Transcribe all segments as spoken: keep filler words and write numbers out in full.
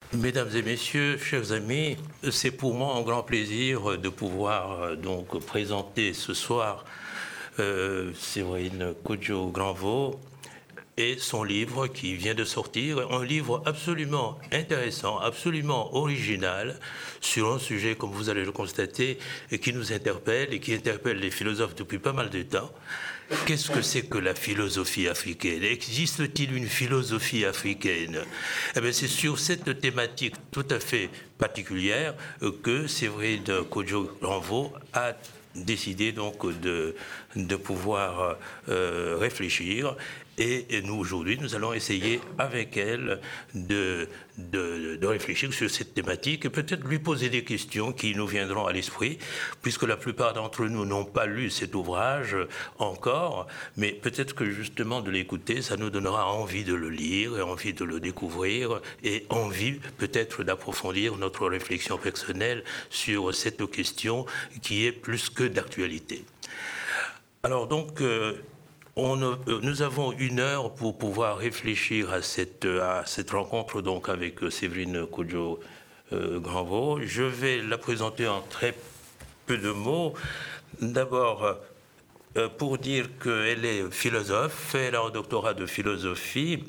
Mesdames et messieurs, chers amis, c'est pour moi un grand plaisir de pouvoir donc présenter ce soir euh, Séverine Kodjo-Granvaux et son livre qui vient de sortir, un livre absolument intéressant, absolument original, sur un sujet, comme vous allez le constater, qui nous interpelle et qui interpelle les philosophes depuis pas mal de temps. Qu'est-ce que c'est que la philosophie africaine? Existe-t-il une philosophie africaine? Eh bien, c'est sur cette thématique tout à fait particulière que Séverine Kodjo-Granvaux a décidé donc de, de pouvoir euh, réfléchir. Et nous, aujourd'hui, nous allons essayer avec elle de, de, de réfléchir sur cette thématique et peut-être lui poser des questions qui nous viendront à l'esprit, puisque la plupart d'entre nous n'ont pas lu cet ouvrage encore, mais peut-être que justement de l'écouter, ça nous donnera envie de le lire, et envie de le découvrir, et envie peut-être d'approfondir notre réflexion personnelle sur cette question qui est plus que d'actualité. Alors donc... Euh, On, nous avons une heure pour pouvoir réfléchir à cette, à cette rencontre donc avec Séverine Kodjo-Granvaux. Je vais la présenter en très peu de mots. D'abord, pour dire qu'elle est philosophe, elle a un doctorat de philosophie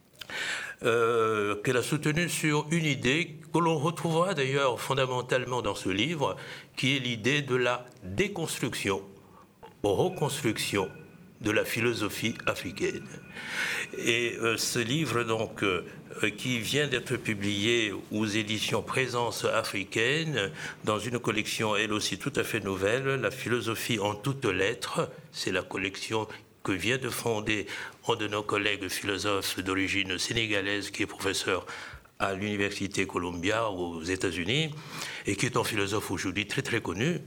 euh, qu'elle a soutenu sur une idée que l'on retrouvera d'ailleurs fondamentalement dans ce livre, qui est l'idée de la déconstruction, reconstruction de la philosophie africaine. Et euh, ce livre, donc, euh, qui vient d'être publié aux éditions Présence africaine, dans une collection, elle aussi tout à fait nouvelle, La philosophie en toutes lettres, c'est la collection que vient de fonder un de nos collègues philosophes d'origine sénégalaise, qui est professeur à l'Université Columbia aux États-Unis, et qui est un philosophe aujourd'hui très très connu.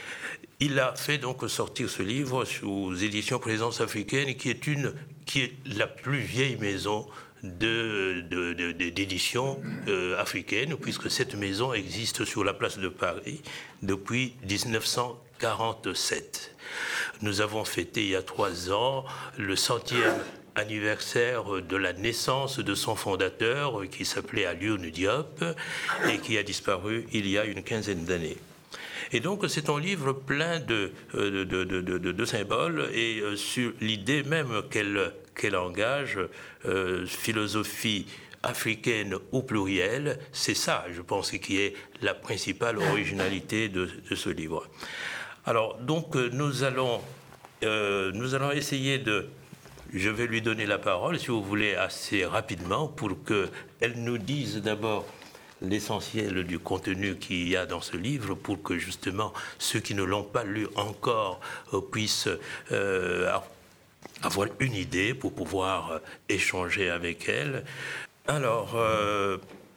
Il a fait donc sortir ce livre aux éditions Présence africaine, qui est, une, qui est la plus vieille maison de, de, de, de, d'édition euh, africaine, puisque cette maison existe sur la place de Paris depuis dix-neuf cent quarante-sept. Nous avons fêté il y a trois ans le centième anniversaire de la naissance de son fondateur, qui s'appelait Alioune Diop, et qui a disparu il y a une quinzaine d'années. Et donc c'est un livre plein de, de, de, de, de, de symboles et euh, sur l'idée même qu'elle, qu'elle engage, euh, philosophie africaine au pluriel, c'est ça, je pense, qui est la principale originalité de, de ce livre. Alors donc nous allons, euh, nous allons essayer de... Je vais lui donner la parole, si vous voulez, assez rapidement, pour qu'elle nous dise d'abord l'essentiel du contenu qu'il y a dans ce livre, pour que justement ceux qui ne l'ont pas lu encore euh, puissent euh, avoir une idée pour pouvoir euh, échanger avec elle. Alors, euh,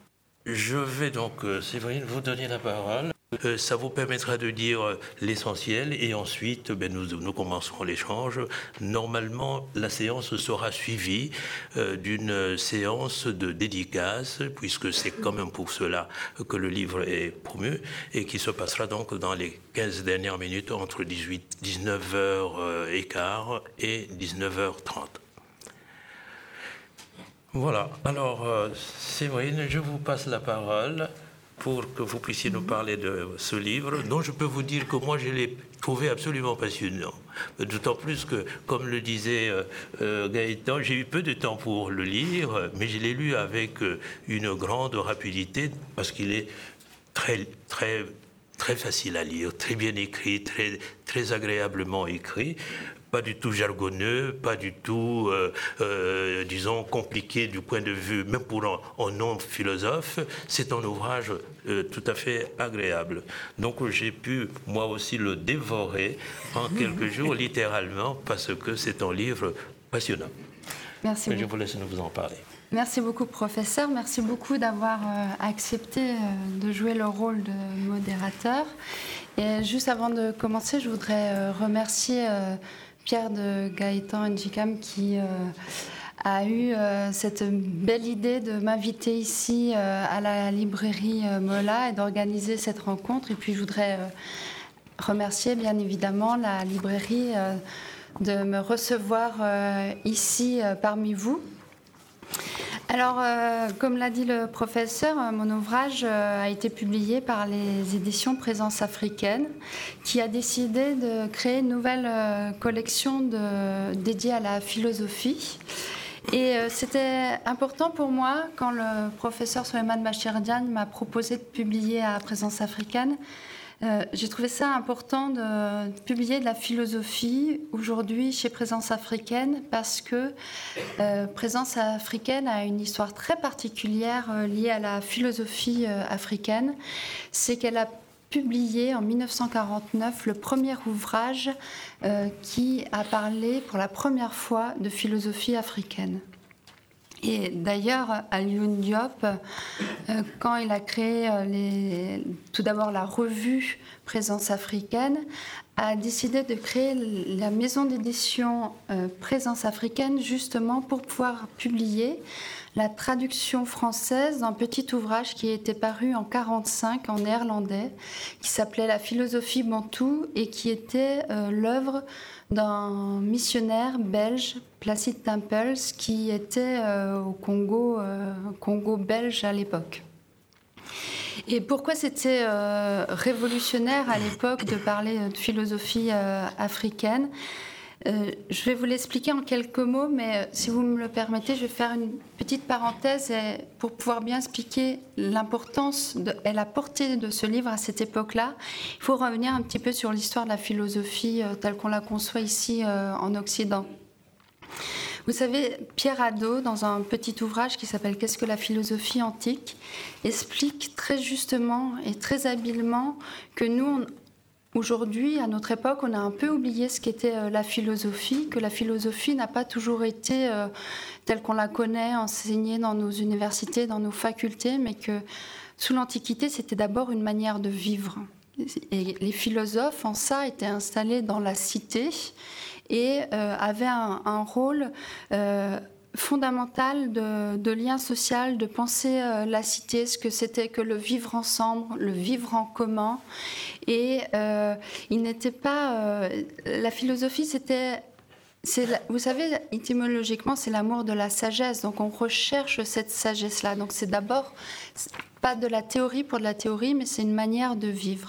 je vais donc, euh, Séverine, vous donner la parole. Euh, ça vous permettra de dire euh, l'essentiel et ensuite ben, nous, nous commencerons l'échange. Normalement, la séance sera suivie euh, d'une séance de dédicace, puisque c'est quand même pour cela que le livre est promu, et qui se passera donc dans les quinze dernières minutes entre dix-huit, dix-neuf heures quinze et dix-neuf heures trente. Voilà, alors euh, Séverine, je vous passe la parole pour que vous puissiez nous parler de ce livre, dont je peux vous dire que moi je l'ai trouvé absolument passionnant. D'autant plus que, comme le disait euh, euh, Gaëtan, j'ai eu peu de temps pour le lire, mais je l'ai lu avec euh, une grande rapidité, parce qu'il est très, très, très facile à lire, très bien écrit, très, très agréablement écrit. Pas du tout jargonneux, pas du tout, euh, euh, disons, compliqué du point de vue, même pour un, un non-philosophe. C'est un ouvrage euh, tout à fait agréable. Donc j'ai pu, moi aussi, le dévorer en quelques jours, littéralement, parce que c'est un livre passionnant. Merci Mais beaucoup. je vous laisse nous en parler. Merci beaucoup, professeur. Merci beaucoup d'avoir euh, accepté euh, de jouer le rôle de modérateur. Et juste avant de commencer, je voudrais euh, remercier euh, Pierre de Gaëtan Njikam qui euh, a eu euh, cette belle idée de m'inviter ici euh, à la librairie euh, Mola et d'organiser cette rencontre. Et puis je voudrais euh, remercier bien évidemment la librairie euh, de me recevoir euh, ici euh, parmi vous. Alors, euh, comme l'a dit le professeur, mon ouvrage euh, a été publié par les éditions Présence africaine, qui a décidé de créer une nouvelle euh, collection de, dédiée à la philosophie. Et euh, c'était important pour moi, quand le professeur Souleymane Bachir-Diagne m'a proposé de publier à Présence africaine, Euh, j'ai trouvé ça important de publier de la philosophie aujourd'hui chez Présence africaine parce que euh, Présence africaine a une histoire très particulière euh, liée à la philosophie euh, africaine. C'est qu'elle a publié en mille neuf cent quarante-neuf le premier ouvrage euh, qui a parlé pour la première fois de philosophie africaine. Et d'ailleurs, Alioune Diop, euh, quand il a créé euh, les, tout d'abord la revue Présence africaine, a décidé de créer la maison d'édition euh, Présence africaine justement pour pouvoir publier la traduction française d'un petit ouvrage qui était paru en mille neuf cent quarante-cinq en néerlandais, qui s'appelait La philosophie bantoue et qui était euh, l'œuvre d'un missionnaire belge, Placide Tempels, qui était euh, au Congo, euh, Congo belge à l'époque. Et pourquoi c'était euh, révolutionnaire à l'époque de parler de philosophie euh, africaine ? Euh, je vais vous l'expliquer en quelques mots, mais euh, si vous me le permettez, je vais faire une petite parenthèse et, pour pouvoir bien expliquer l'importance de, et la portée de ce livre à cette époque-là. Il faut revenir un petit peu sur l'histoire de la philosophie euh, telle qu'on la conçoit ici euh, en Occident. Vous savez, Pierre Hadot, dans un petit ouvrage qui s'appelle « Qu'est-ce que la philosophie antique ?», explique très justement et très habilement que nous, on, aujourd'hui, à notre époque, on a un peu oublié ce qu'était euh, la philosophie, que la philosophie n'a pas toujours été euh, telle qu'on la connaît, enseignée dans nos universités, dans nos facultés, mais que sous l'Antiquité, c'était d'abord une manière de vivre. Et les philosophes, en ça, étaient installés dans la cité et euh, avaient un, un rôle euh, fondamental de, de lien social, de penser euh, la cité, ce que c'était que le vivre ensemble, le vivre en commun. Et euh, il n'était pas... Euh, la philosophie, c'était... C'est la, vous savez, étymologiquement, c'est l'amour de la sagesse. Donc, on recherche cette sagesse-là. Donc, c'est d'abord pas de la théorie pour de la théorie, mais c'est une manière de vivre.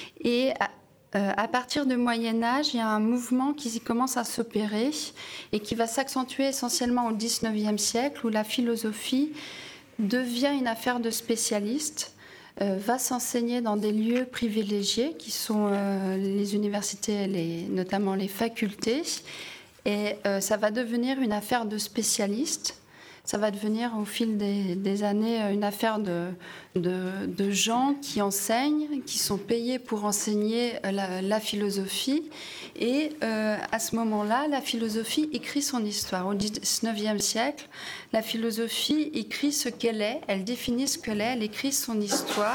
Et euh, à partir du Moyen-Âge, il y a un mouvement qui commence à s'opérer et qui va s'accentuer essentiellement au dix-neuvième siècle, où la philosophie devient une affaire de spécialistes, euh, va s'enseigner dans des lieux privilégiés, qui sont euh, les universités, les, notamment les facultés. Et euh, ça va devenir une affaire de spécialistes. Ça va devenir au fil des, des années une affaire de, de, de gens qui enseignent, qui sont payés pour enseigner la, la philosophie. Et euh, à ce moment-là, la philosophie écrit son histoire. Au dix-neuvième siècle, la philosophie écrit ce qu'elle est, elle définit ce qu'elle est, elle écrit son histoire.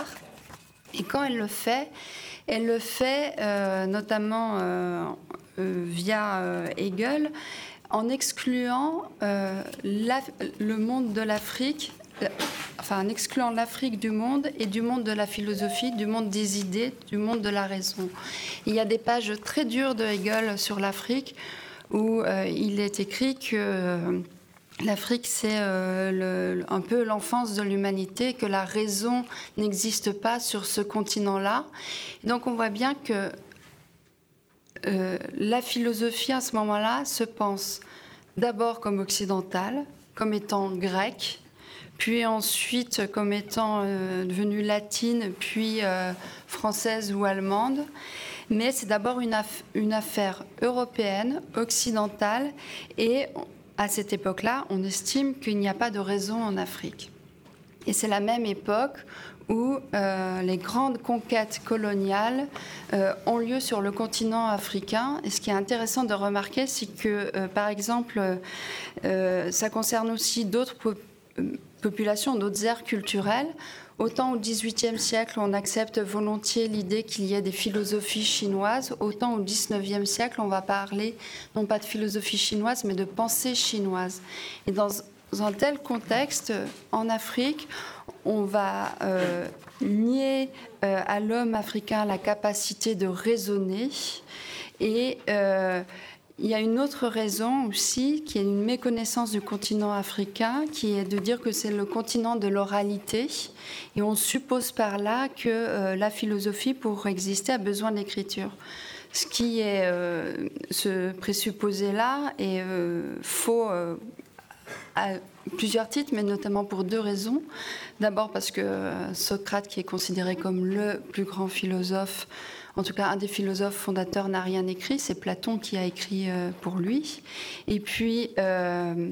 Et quand elle le fait, elle le fait euh, notamment... Euh, Euh, via euh, Hegel, en excluant euh, la, le monde de l'Afrique, euh, enfin en excluant l'Afrique du monde et du monde de la philosophie, du monde des idées, du monde de la raison. Il y a des pages très dures de Hegel sur l'Afrique où euh, il est écrit que euh, l'Afrique, c'est euh, le, un peu l'enfance de l'humanité, que la raison n'existe pas sur ce continent-là. Et donc on voit bien que Euh, la philosophie, à ce moment-là, se pense d'abord comme occidentale, comme étant grecque, puis ensuite comme étant euh, devenue latine, puis euh, française ou allemande. Mais c'est d'abord une, aff- une affaire européenne, occidentale, et à cette époque-là, on estime qu'il n'y a pas de raison en Afrique. Et c'est la même époque où euh, les grandes conquêtes coloniales euh, ont lieu sur le continent africain. Et ce qui est intéressant de remarquer, c'est que, euh, par exemple, euh, ça concerne aussi d'autres po- populations, d'autres aires culturelles. Autant au dix-huitième siècle, on accepte volontiers l'idée qu'il y ait des philosophies chinoises, autant au dix-neuvième siècle, on va parler non pas de philosophie chinoise, mais de pensée chinoise. Et dans Dans un tel contexte, en Afrique, on va euh, nier euh, à l'homme africain la capacité de raisonner et euh, il y a une autre raison aussi, qui est une méconnaissance du continent africain, qui est de dire que c'est le continent de l'oralité. Et on suppose par là que euh, la philosophie, pour exister, a besoin d'écriture. Ce qui est, euh, ce présupposé-là est euh, faux euh, à plusieurs titres, mais notamment pour deux raisons. D'abord parce que euh, Socrate, qui est considéré comme le plus grand philosophe, en tout cas un des philosophes fondateurs, n'a rien écrit. C'est Platon qui a écrit euh, pour lui. Et puis... Euh,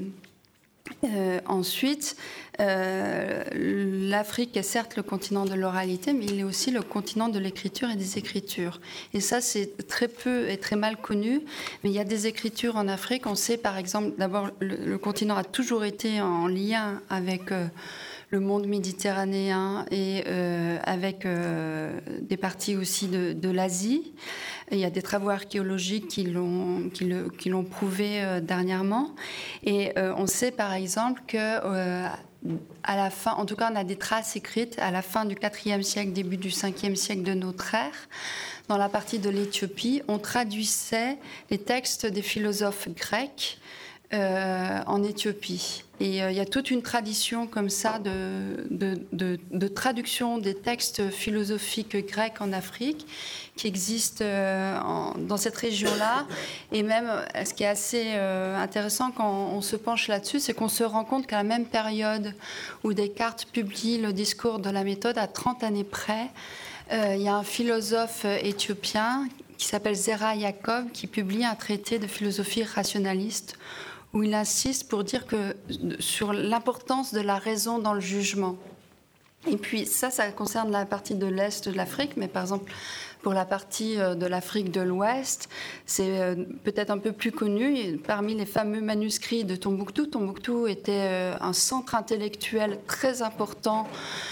Euh, ensuite, euh, l'Afrique est certes le continent de l'oralité, mais il est aussi le continent de l'écriture et des écritures. Et ça, c'est très peu et très mal connu, mais il y a des écritures en Afrique. On sait, par exemple, d'abord, le, le continent a toujours été en lien avec euh, le monde méditerranéen et euh, avec euh, des parties aussi de, de l'Asie. Il y a des travaux archéologiques qui l'ont, qui le, qui l'ont prouvé euh, dernièrement. Et euh, on sait par exemple que euh, à la fin, en tout cas on a des traces écrites à la fin du quatrième siècle, début du cinquième siècle de notre ère, dans la partie de l'Éthiopie, on traduisait les textes des philosophes grecs Euh, en Éthiopie. Et euh, il y a toute une tradition comme ça de, de, de, de traduction des textes philosophiques grecs en Afrique qui existe euh, en, dans cette région-là. Et même, ce qui est assez euh, intéressant quand on se penche là-dessus, c'est qu'on se rend compte qu'à la même période où Descartes publie le discours de la méthode, à trente années près, euh, il y a un philosophe éthiopien qui s'appelle Zera Yacob qui publie un traité de philosophie rationaliste où il insiste pour dire que, sur l'importance de la raison dans le jugement. Et puis ça, ça concerne la partie de l'Est de l'Afrique, mais par exemple, pour la partie de l'Afrique de l'Ouest, c'est peut-être un peu plus connu. Parmi les fameux manuscrits de Tombouctou, Tombouctou était un centre intellectuel très important,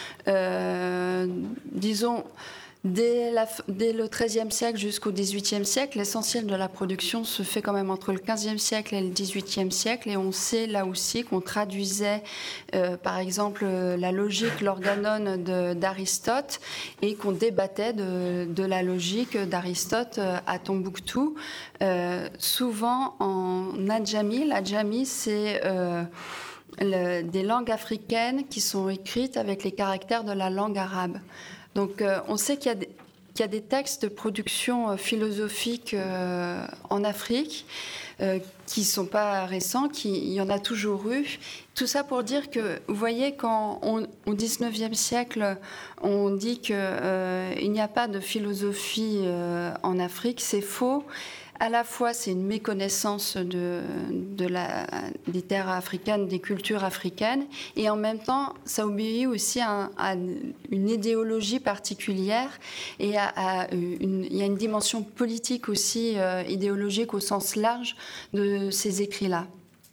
euh, disons... Dès, la, dès le treizième siècle jusqu'au dix-huitième siècle, l'essentiel de la production se fait quand même entre le quinzième siècle et le dix-huitième siècle. Et on sait là aussi qu'on traduisait, euh, par exemple, la logique, l'organon de, d'Aristote et qu'on débattait de, de la logique d'Aristote à Tombouctou, euh, souvent en adjami. L'adjami, c'est... Euh, le, des langues africaines qui sont écrites avec les caractères de la langue arabe. Donc, euh, on sait qu'il y a des, qu'il y a des textes de production euh, philosophique euh, en Afrique euh, qui ne sont pas récents, qui, il y en a toujours eu. Tout ça pour dire que, vous voyez, quand on, au dix-neuvième siècle, on dit qu'il euh, n'y a pas de philosophie euh, en Afrique, c'est faux. À la fois, c'est une méconnaissance de, de la, des terres africaines, des cultures africaines, et en même temps, ça obéit aussi à, à une idéologie particulière, et à, à une, il y a une dimension politique aussi, euh, idéologique au sens large de ces écrits-là.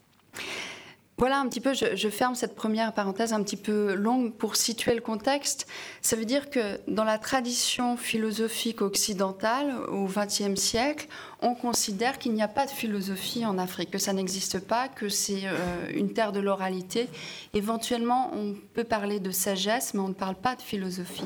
Voilà un petit peu, je, je ferme cette première parenthèse un petit peu longue pour situer le contexte. Ça veut dire que dans la tradition philosophique occidentale, au vingtième siècle, on considère qu'il n'y a pas de philosophie en Afrique, que ça n'existe pas, que c'est euh, une terre de l'oralité. Éventuellement, on peut parler de sagesse, mais on ne parle pas de philosophie.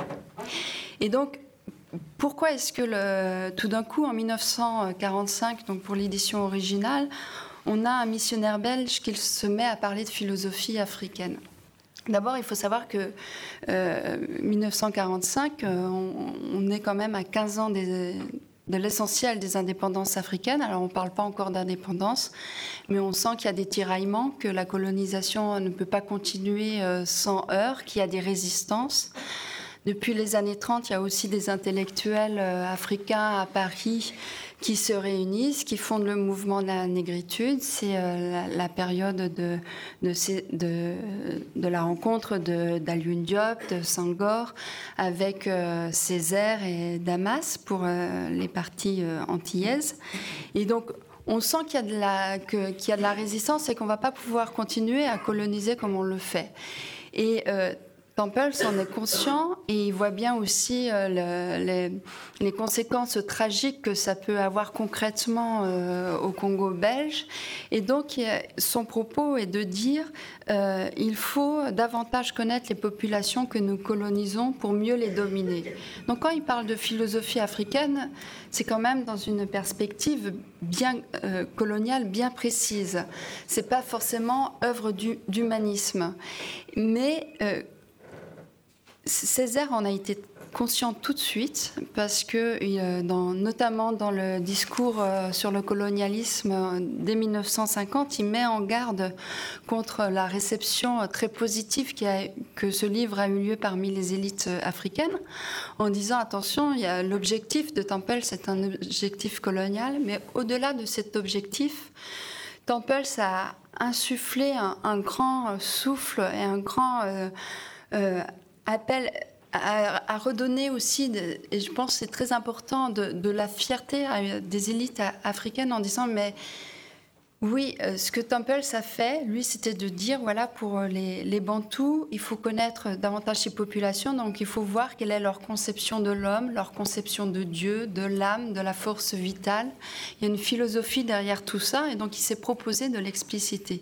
Et donc, pourquoi est-ce que le, tout d'un coup, en mille neuf cent quarante-cinq, donc pour l'édition originale, on a un missionnaire belge qui se met à parler de philosophie africaine? D'abord, il faut savoir que euh, mille neuf cent quarante-cinq, euh, on, on est quand même à quinze ans des, de l'essentiel des indépendances africaines. Alors, on ne parle pas encore d'indépendance, mais on sent qu'il y a des tiraillements, que la colonisation ne peut pas continuer euh, sans heurts, qu'il y a des résistances. Depuis les années trente, il y a aussi des intellectuels euh, africains à Paris qui se réunissent, qui fondent le mouvement de la négritude. C'est euh, la, la période de, de, de, de la rencontre de, d'Alioune Diop, de Senghor, avec euh, Césaire et Damas pour euh, les parties euh, antillaises. Et donc, on sent qu'il y a de la, que, qu'il y a de la résistance et qu'on ne va pas pouvoir continuer à coloniser comme on le fait. Et euh, Tempels en est conscient et il voit bien aussi euh, le, les, les conséquences tragiques que ça peut avoir concrètement euh, au Congo belge. Et donc, son propos est de dire euh, il faut davantage connaître les populations que nous colonisons pour mieux les dominer. Donc, quand il parle de philosophie africaine, c'est quand même dans une perspective bien euh, coloniale, bien précise. C'est pas forcément œuvre du, d'humanisme, mais euh, Césaire en a été conscient tout de suite parce que, euh, dans, notamment dans le discours euh, sur le colonialisme euh, dès mille neuf cent cinquante, il met en garde contre la réception euh, très positive qui a, que ce livre a eu lieu parmi les élites euh, africaines, en disant attention, il y a l'objectif de Tempels, c'est un objectif colonial, mais au-delà de cet objectif, Tempels a insufflé un, un grand souffle et un grand euh, euh, appel à, à redonner aussi, de, et je pense que c'est très important, de, de la fierté à des élites africaines en disant mais oui, ce que Tempels a fait, lui, c'était de dire voilà, pour les, les Bantous, il faut connaître davantage ces populations, donc il faut voir quelle est leur conception de l'homme, leur conception de Dieu, de l'âme, de la force vitale. Il y a une philosophie derrière tout ça, et donc il s'est proposé de l'expliciter.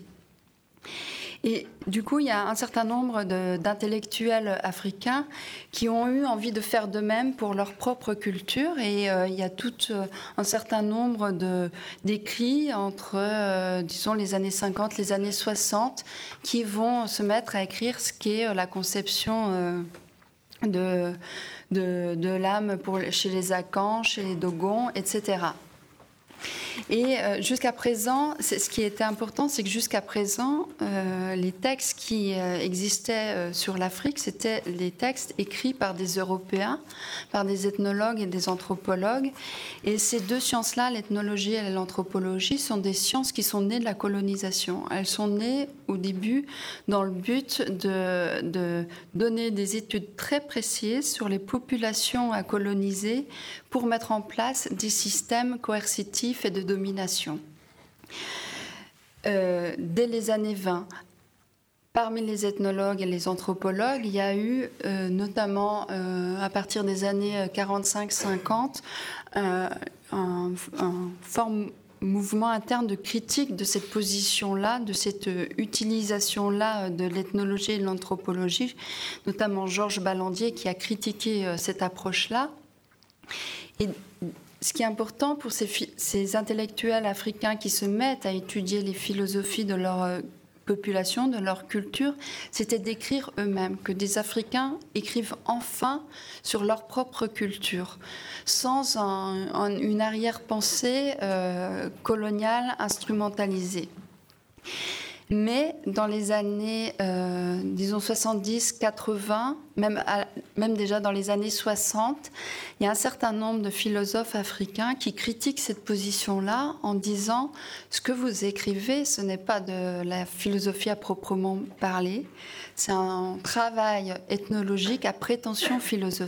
Et du coup, il y a un certain nombre de, d'intellectuels africains qui ont eu envie de faire de même pour leur propre culture. Et euh, il y a tout euh, un certain nombre de, d'écrits entre, euh, disons, les années cinquante, les années soixante, qui vont se mettre à écrire ce qu'est la conception euh, de, de, de l'âme pour, chez les Akans, chez les Dogons, et cetera. Et euh, jusqu'à présent, c'est, ce qui était important, c'est que jusqu'à présent, euh, les textes qui euh, existaient euh, sur l'Afrique, c'était les textes écrits par des Européens, par des ethnologues et des anthropologues. Et ces deux sciences-là, l'ethnologie et l'anthropologie, sont des sciences qui sont nées de la colonisation. Elles sont nées au début dans le but de, de donner des études très précises sur les populations à coloniser pour mettre en place des systèmes coercitifs et de domination. Euh, dès les années vingt, parmi les ethnologues et les anthropologues, il y a eu, euh, notamment euh, à partir des années quarante-cinq cinquante, euh, un, un fort mouvement interne de critique de cette position-là, de cette utilisation-là de l'ethnologie et de l'anthropologie, notamment Georges Ballandier qui a critiqué euh, cette approche-là. Et ce qui est important pour ces, ces intellectuels africains qui se mettent à étudier les philosophies de leur euh, population, de leur culture, c'était d'écrire eux-mêmes, que des Africains écrivent enfin sur leur propre culture, sans un, un, une arrière-pensée euh, coloniale instrumentalisée. Mais dans les années, euh, disons, soixante-dix quatre-vingts, même, à, même déjà dans les années soixante, il y a un certain nombre de philosophes africains qui critiquent cette position-là en disant « ce que vous écrivez, ce n'est pas de la philosophie à proprement parler, c'est un travail ethnologique à prétention philosophique ».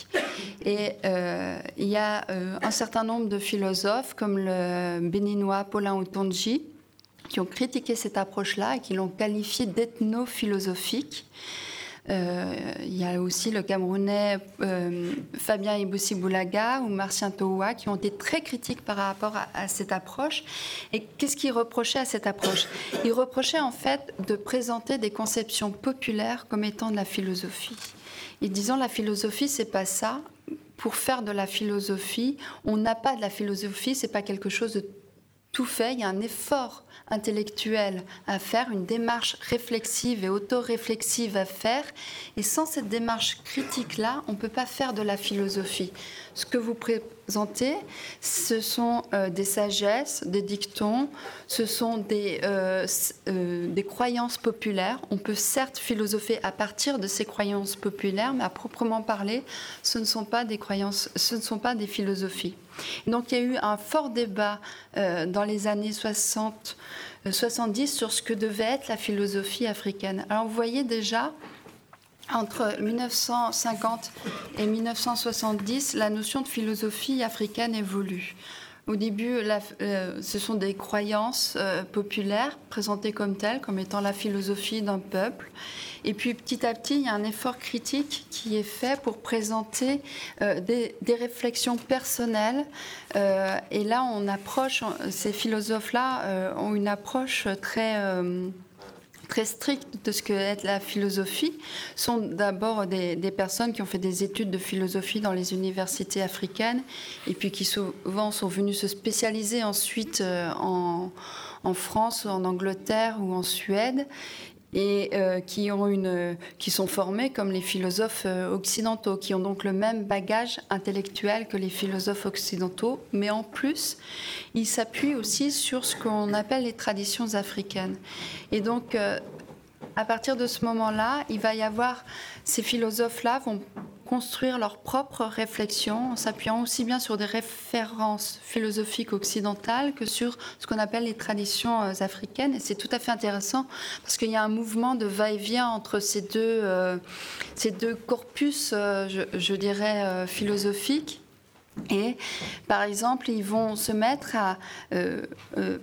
Et euh, il y a euh, un certain nombre de philosophes, comme le béninois Paulin Otonji, qui ont critiqué cette approche-là et qui l'ont qualifiée d'ethno-philosophique. Euh, il y a aussi le Camerounais euh, Fabien Ibossi-Boulaga ou Martien Toua qui ont été très critiques par rapport à, à cette approche. Et qu'est-ce qu'ils reprochaient à cette approche ? Ils reprochaient en fait de présenter des conceptions populaires comme étant de la philosophie. Ils disaient la philosophie, c'est pas ça. Pour faire de la philosophie, on n'a pas de la philosophie, c'est pas quelque chose de tout fait. Il y a un effort intellectuel à faire, une démarche réflexive et auto-réflexive à faire. Et sans cette démarche critique-là, on ne peut pas faire de la philosophie. Ce que vous présentez, ce sont euh, des sagesses, des dictons, ce sont des, euh, euh, des croyances populaires. On peut certes philosopher à partir de ces croyances populaires, mais à proprement parler, ce ne sont pas des croyances, ce ne sont pas des philosophies. Donc il y a eu un fort débat euh, dans les années soixante, soixante-dix sur ce que devait être la philosophie africaine. Alors vous voyez déjà, entre mille neuf cent cinquante et mille neuf cent soixante-dix, la notion de philosophie africaine évolue. Au début, la, euh, ce sont des croyances euh, populaires présentées comme telles, comme étant la philosophie d'un peuple. Et puis petit à petit, il y a un effort critique qui est fait pour présenter euh, des, des réflexions personnelles. Euh, et là, on approche, ces philosophes-là euh, ont une approche très... Euh, très strictes de ce qu'est la philosophie, sont d'abord des, des personnes qui ont fait des études de philosophie dans les universités africaines et puis qui souvent sont venues se spécialiser ensuite en, en France, en Angleterre ou en Suède, et euh, qui, ont une, qui sont formés comme les philosophes occidentaux, qui ont donc le même bagage intellectuel que les philosophes occidentaux, mais en plus, ils s'appuient aussi sur ce qu'on appelle les traditions africaines. Et donc, euh, à partir de ce moment-là, il va y avoir, ces philosophes-là vont construire leurs propres réflexions en s'appuyant aussi bien sur des références philosophiques occidentales que sur ce qu'on appelle les traditions africaines. Et c'est tout à fait intéressant parce qu'il y a un mouvement de va-et-vient entre ces deux, euh, ces deux corpus, euh, je, je dirais, euh, philosophiques. Et par exemple, ils vont se mettre à... Euh, euh,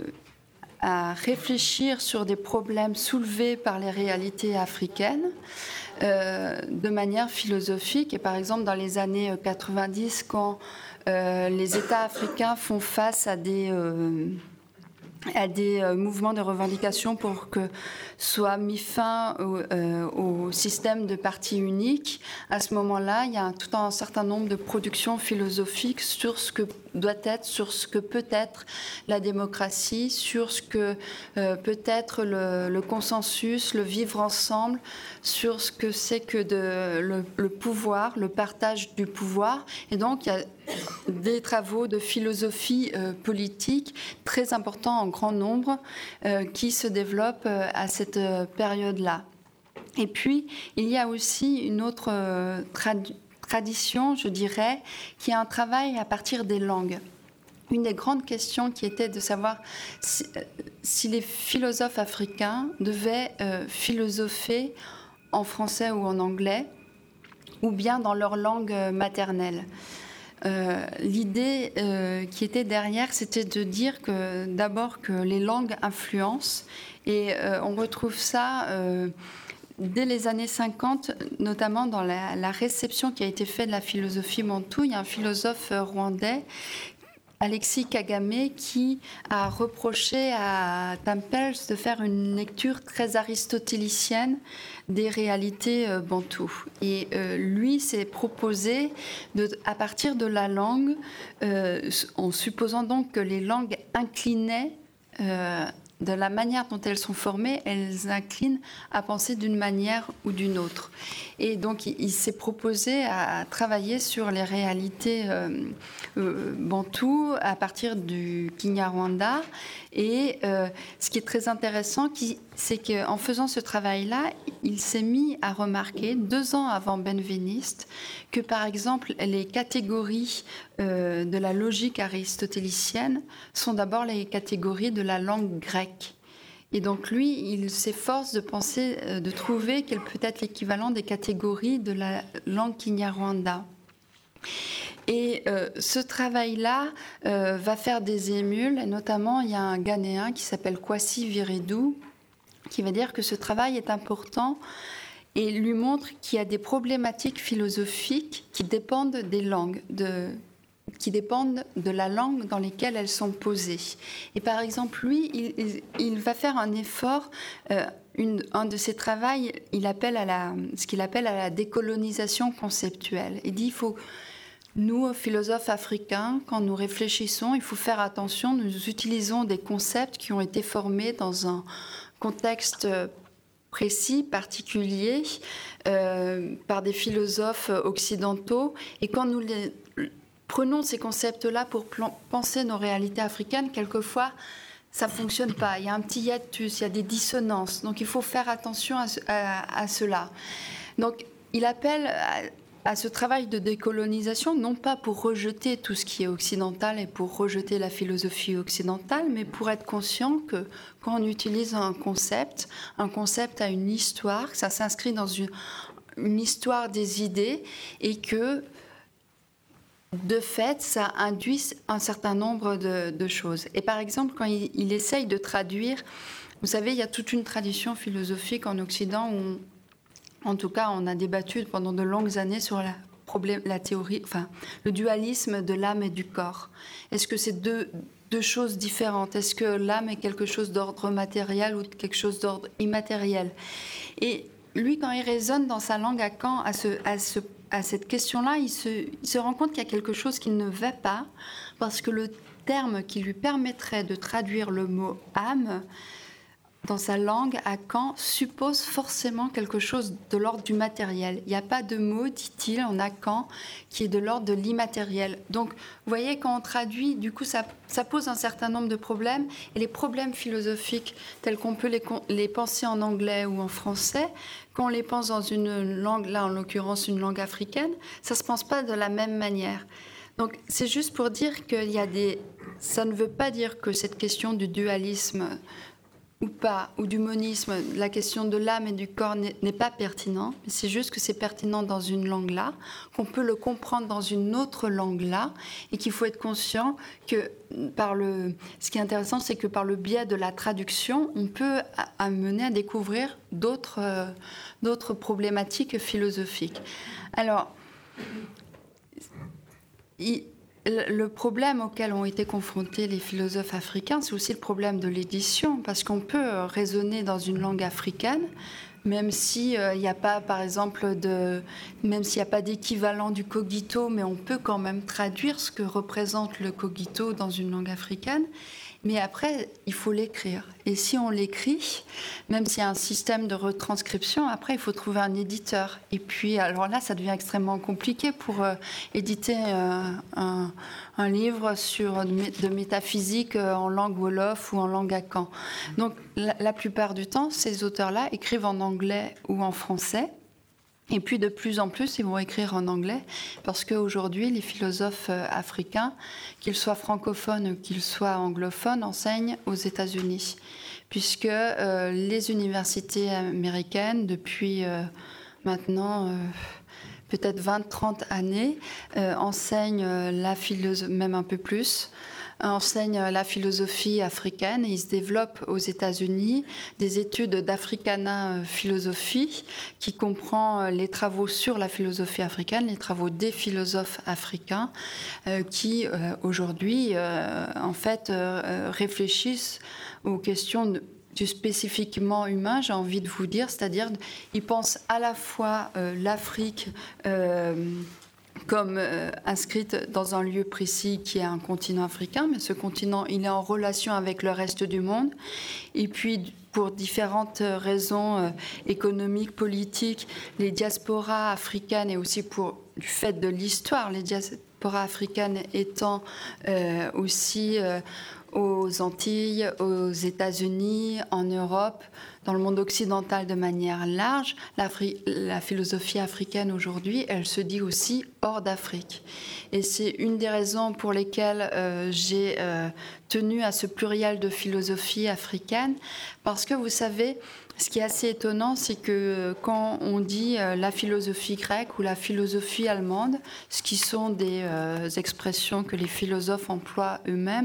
à réfléchir sur des problèmes soulevés par les réalités africaines euh, de manière philosophique. Et par exemple, dans les années quatre-vingt-dix, quand euh, les États africains font face à des, euh, à des euh, mouvements de revendication pour que soit mis fin au, euh, au système de parti unique, à ce moment-là, il y a un, tout un certain nombre de productions philosophiques sur ce que doit être, sur ce que peut être la démocratie, sur ce que euh, peut être le, le consensus, le vivre ensemble, sur ce que c'est que de, le, le pouvoir, le partage du pouvoir. Et donc, il y a des travaux de philosophie euh, politique très importants en grand nombre euh, qui se développent euh, à cette euh, période-là. Et puis, il y a aussi une autre euh, tradition, tradition, je dirais, qui est un travail à partir des langues. Une des grandes questions qui était de savoir si, si les philosophes africains devaient euh, philosopher en français ou en anglais, ou bien dans leur langue maternelle. Euh, l'idée euh, qui était derrière, c'était de dire que d'abord que les langues influencent, et euh, on retrouve ça... Euh, Dès les années cinquante, notamment dans la, la réception qui a été faite de la philosophie bantoue, il y a un philosophe rwandais, Alexis Kagame, qui a reproché à Tampels de faire une lecture très aristotélicienne des réalités euh, bantoues. Et euh, lui s'est proposé, de, à partir de la langue, euh, en supposant donc que les langues inclinaient euh, de la manière dont elles sont formées, elles inclinent à penser d'une manière ou d'une autre. Et donc, il, il s'est proposé à travailler sur les réalités euh, euh, bantoues à partir du Kinyarwanda. Et euh, ce qui est très intéressant, qui, c'est qu'en faisant ce travail-là, il s'est mis à remarquer, deux ans avant Benveniste, que par exemple, les catégories euh, de la logique aristotélicienne sont d'abord les catégories de la langue grecque. Et donc lui, il s'efforce de penser, de trouver quel peut être l'équivalent des catégories de la langue Kinyarwanda. Et euh, ce travail-là euh, va faire des émules, et notamment il y a un Ghanéen qui s'appelle Kwasi Viredou, qui va dire que ce travail est important et lui montre qu'il y a des problématiques philosophiques qui dépendent des langues, de, qui dépendent de la langue dans laquelle elles sont posées. Et par exemple, lui, il, il, il va faire un effort, euh, une, un de ses travaux, il appelle à la, ce qu'il appelle à la décolonisation conceptuelle. Il dit il faut... Nous, philosophes africains, quand nous réfléchissons, il faut faire attention, nous utilisons des concepts qui ont été formés dans un contexte précis, particulier, euh, par des philosophes occidentaux. Et quand nous les, prenons ces concepts-là pour plan- penser nos réalités africaines, quelquefois, ça ne fonctionne pas. Il y a un petit hiatus, il y a des dissonances. Donc, il faut faire attention à, à, à cela. Donc, il appelle... À, à ce travail de décolonisation, non pas pour rejeter tout ce qui est occidental et pour rejeter la philosophie occidentale, mais pour être conscient que quand on utilise un concept, un concept a une histoire, que ça s'inscrit dans une, une histoire des idées et que de fait, ça induit un certain nombre de, de choses. Et par exemple, quand il, il essaye de traduire, vous savez, il y a toute une tradition philosophique en Occident où, en tout cas, on a débattu pendant de longues années sur la, problème, la théorie, enfin, le dualisme de l'âme et du corps. Est-ce que c'est deux, deux choses différentes ? Est-ce que l'âme est quelque chose d'ordre matériel ou quelque chose d'ordre immatériel ? Et lui, quand il raisonne dans sa langue à Kant, à ce, à ce à cette question-là, il se, il se rend compte qu'il y a quelque chose qui ne va pas, parce que le terme qui lui permettrait de traduire le mot « âme » dans sa langue, à Kant, suppose forcément quelque chose de l'ordre du matériel. Il n'y a pas de mot, dit-il, en à Kant, qui est de l'ordre de l'immatériel. Donc, vous voyez, quand on traduit, du coup, ça, ça pose un certain nombre de problèmes, et les problèmes philosophiques, tels qu'on peut les, les penser en anglais ou en français, quand on les pense dans une langue, là en l'occurrence une langue africaine, ça ne se pense pas de la même manière. Donc c'est juste pour dire qu'il y a des... Ça ne veut pas dire que cette question du dualisme ou pas, ou du monisme, la question de l'âme et du corps n'est, n'est pas pertinent, mais c'est juste que c'est pertinent dans une langue là, qu'on peut le comprendre dans une autre langue là, et qu'il faut être conscient que par le... Ce qui est intéressant, c'est que par le biais de la traduction, on peut amener à découvrir d'autres, euh, d'autres problématiques philosophiques. Alors, il... Le problème auquel ont été confrontés les philosophes africains, c'est aussi le problème de l'édition, parce qu'on peut raisonner dans une langue africaine, même s'il n'y a pas, par exemple, de, même s'il n'y a pas d'équivalent du cogito, mais on peut quand même traduire ce que représente le cogito dans une langue africaine. Mais après, il faut l'écrire. Et si on l'écrit, même s'il y a un système de retranscription, après, il faut trouver un éditeur. Et puis, alors là, ça devient extrêmement compliqué pour euh, éditer euh, un, un livre sur, de métaphysique euh, en langue wolof ou en langue akan. Donc, la, la plupart du temps, ces auteurs-là écrivent en anglais ou en français. Et puis de plus en plus, ils vont écrire en anglais, parce qu'aujourd'hui, les philosophes africains, qu'ils soient francophones ou qu'ils soient anglophones, enseignent aux États-Unis, puisque euh, les universités américaines, depuis euh, maintenant euh, peut-être vingt à trente années, euh, enseignent la philosophie, même un peu plus, enseigne la philosophie africaine, et il se développe aux États-Unis des études d'Africana Philosophie qui comprend les travaux sur la philosophie africaine, les travaux des philosophes africains euh, qui euh, aujourd'hui euh, en fait euh, réfléchissent aux questions de, du spécifiquement humain, j'ai envie de vous dire, c'est-à-dire ils pensent à la fois euh, l'Afrique euh, comme euh, inscrite dans un lieu précis qui est un continent africain, mais ce continent, il est en relation avec le reste du monde. Et puis, pour différentes raisons euh, économiques, politiques, les diasporas africaines, et aussi pour du fait de l'histoire, les diasporas africaines étant euh, aussi euh, aux Antilles, aux États-Unis, en Europe, dans le monde occidental de manière large, la philosophie africaine aujourd'hui, elle se dit aussi hors d'Afrique. Et c'est une des raisons pour lesquelles euh, j'ai euh, tenu à ce pluriel de philosophie africaine, parce que vous savez, ce qui est assez étonnant, c'est que quand on dit euh, la philosophie grecque ou la philosophie allemande, ce qui sont des euh, expressions que les philosophes emploient eux-mêmes,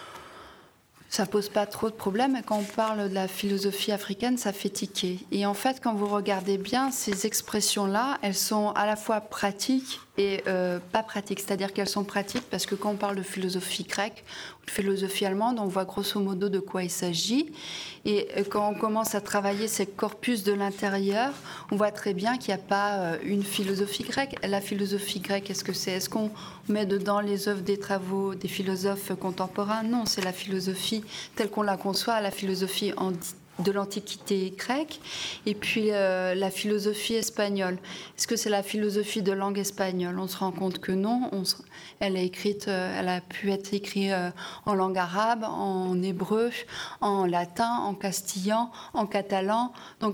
ça pose pas trop de problèmes, et quand on parle de la philosophie africaine, ça fait tiquer. Et en fait, quand vous regardez bien, ces expressions-là, elles sont à la fois pratiques et euh, pas pratiques. C'est-à-dire qu'elles sont pratiques parce que quand on parle de philosophie grecque ou de philosophie allemande, on voit grosso modo de quoi il s'agit. Et quand on commence à travailler ces corpus de l'intérieur, on voit très bien qu'il n'y a pas une philosophie grecque. La philosophie grecque, qu'est-ce que c'est ? Est-ce qu'on met dedans les œuvres des travaux des philosophes contemporains ? Non, c'est la philosophie telle qu'on la conçoit, la philosophie en de l'Antiquité grecque, et puis euh, la philosophie espagnole. Est-ce que c'est la philosophie de langue espagnole ? On se rend compte que non. On se... Elle est écrite, euh, elle a pu être écrite euh, en langue arabe, en hébreu, en latin, en castillan, en catalan. Donc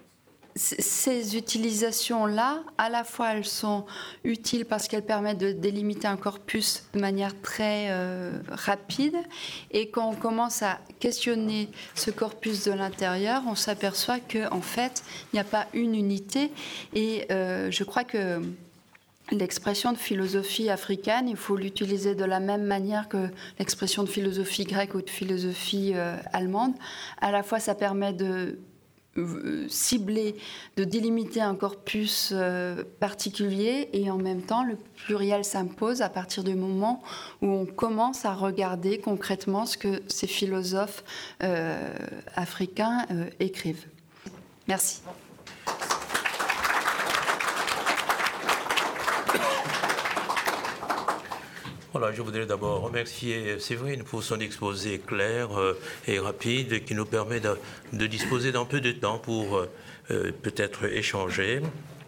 ces utilisations-là, à la fois elles sont utiles parce qu'elles permettent de délimiter un corpus de manière très euh, rapide, et quand on commence à questionner ce corpus de l'intérieur, on s'aperçoit qu'en fait, il n'y a pas une unité, et euh, je crois que l'expression de philosophie africaine, il faut l'utiliser de la même manière que l'expression de philosophie grecque ou de philosophie euh, allemande. À la fois, ça permet de euh, cibler, de délimiter un corpus euh, particulier, et en même temps, le pluriel s'impose à partir du moment où on commence à regarder concrètement ce que ces philosophes euh, africains euh, écrivent. Merci. Voilà, je voudrais d'abord remercier Séverine pour son exposé clair et rapide qui nous permet de, de disposer d'un peu de temps pour euh, peut-être échanger.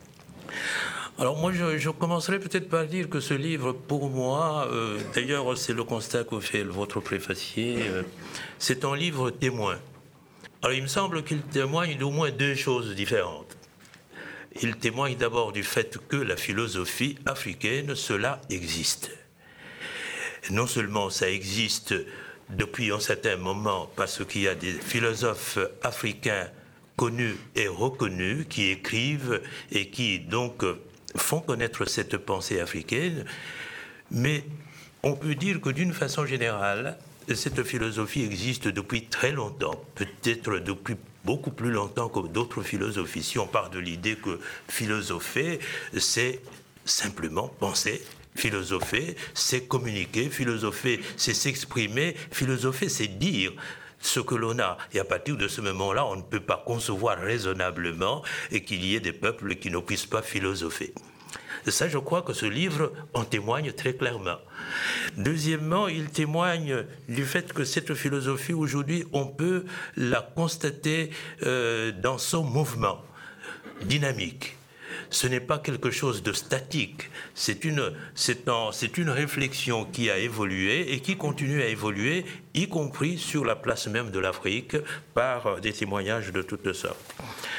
Alors moi, je, je commencerai peut-être par dire que ce livre, pour moi, euh, d'ailleurs c'est le constat que fait votre préfacier, euh, c'est un livre témoin. Alors il me semble qu'il témoigne d'au moins deux choses différentes. Il témoigne d'abord du fait que la philosophie africaine, cela existe. Non seulement ça existe depuis un certain moment parce qu'il y a des philosophes africains connus et reconnus qui écrivent et qui donc font connaître cette pensée africaine, mais on peut dire que d'une façon générale, cette philosophie existe depuis très longtemps, peut-être depuis beaucoup plus longtemps que d'autres philosophies. Si on part de l'idée que philosopher, c'est simplement penser. Philosopher, c'est communiquer. Philosopher, c'est s'exprimer. Philosopher, c'est dire ce que l'on a. Et à partir de ce moment-là, on ne peut pas concevoir raisonnablement et qu'il y ait des peuples qui ne puissent pas philosopher. Ça, je crois que ce livre en témoigne très clairement. Deuxièmement, il témoigne du fait que cette philosophie, aujourd'hui, on peut la constater euh, dans son mouvement dynamique. Ce n'est pas quelque chose de statique, c'est une, c'est un, c'est une réflexion qui a évolué et qui continue à évoluer, y compris sur la place même de l'Afrique, par des témoignages de toutes sortes.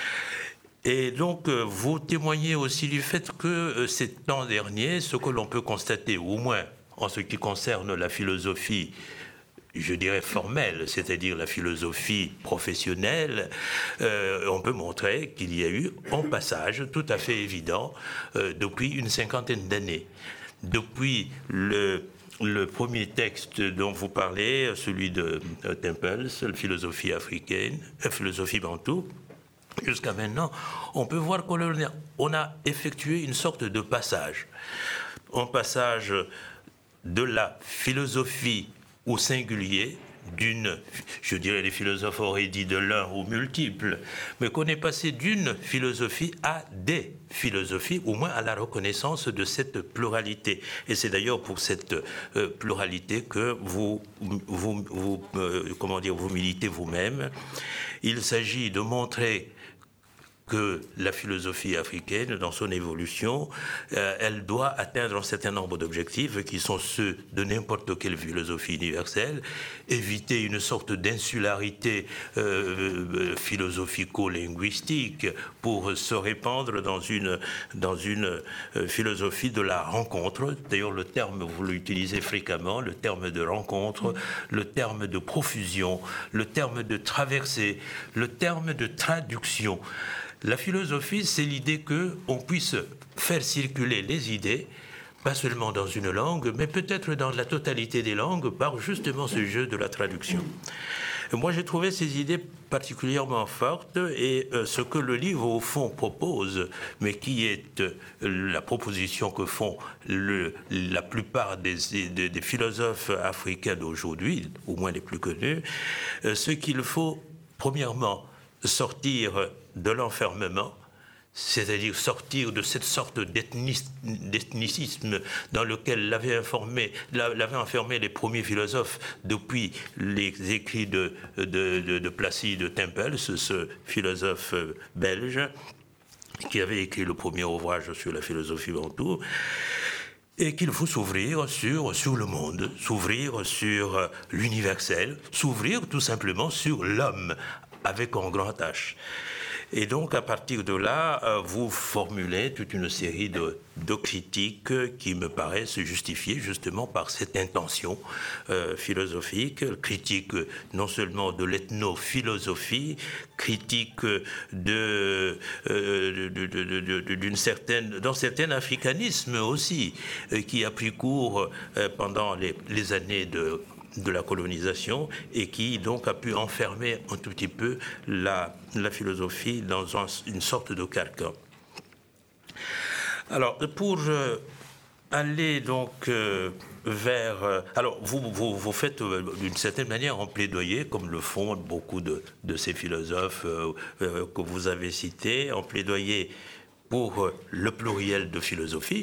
Et donc, vous témoignez aussi du fait que ces temps derniers, ce que l'on peut constater, au moins en ce qui concerne la philosophie, je dirais formelle, c'est-à-dire la philosophie professionnelle, euh, on peut montrer qu'il y a eu un passage tout à fait évident euh, depuis une cinquantaine d'années. Depuis le, le premier texte dont vous parlez, celui de euh, Tempels, la philosophie africaine, la philosophie bantoue, jusqu'à maintenant, on peut voir qu'on a, on a effectué une sorte de passage. Un passage de la philosophie au singulier, d'une, je dirais les philosophes auraient dit de l'un ou multiple, mais qu'on est passé d'une philosophie à des philosophies, au moins à la reconnaissance de cette pluralité. Et c'est d'ailleurs pour cette euh, pluralité que vous, vous, vous euh, comment dire, vous militez vous-même. Il s'agit de montrer que la philosophie africaine, dans son évolution, euh, elle doit atteindre un certain nombre d'objectifs qui sont ceux de n'importe quelle philosophie universelle, éviter une sorte d'insularité euh, philosophico-linguistique pour se répandre dans une, dans une euh, philosophie de la rencontre. D'ailleurs, le terme, vous l'utilisez fréquemment, le terme de rencontre, le terme de profusion, le terme de traversée, le terme de traduction. La philosophie, c'est l'idée qu'on puisse faire circuler les idées, pas seulement dans une langue, mais peut-être dans la totalité des langues, par justement ce jeu de la traduction. Moi, j'ai trouvé ces idées particulièrement fortes, et euh, ce que le livre, au fond, propose, mais qui est euh, la proposition que font le, la plupart des, des, des philosophes africains d'aujourd'hui, au moins les plus connus, euh, ce qu'il faut, premièrement, sortir de l'enfermement, c'est-à-dire sortir de cette sorte d'ethnicisme dans lequel l'avaient, informé, l'avaient enfermé les premiers philosophes depuis les écrits de, de, de, de Placide Tempels, ce philosophe belge qui avait écrit le premier ouvrage sur la philosophie bantoue, et qu'il faut s'ouvrir sur, sur le monde, s'ouvrir sur l'universel, s'ouvrir tout simplement sur l'homme, avec un grand H. Et donc, à partir de là, euh, vous formulez toute une série de, de critiques qui me paraissent justifiées justement par cette intention euh, philosophique, critique non seulement de l'ethnophilosophie, critique de, euh, de, de, de, de, d'une certaine, d'un certain africanisme aussi, euh, qui a pris cours euh, pendant les, les années de de la colonisation et qui donc a pu enfermer un tout petit peu la, la philosophie dans un, une sorte de carcan. Alors, pour euh, aller donc euh, vers... Euh, alors, vous, vous, vous faites euh, d'une certaine manière un plaidoyer, comme le font beaucoup de, de ces philosophes euh, euh, que vous avez cités, un plaidoyer pour euh, le pluriel de philosophie,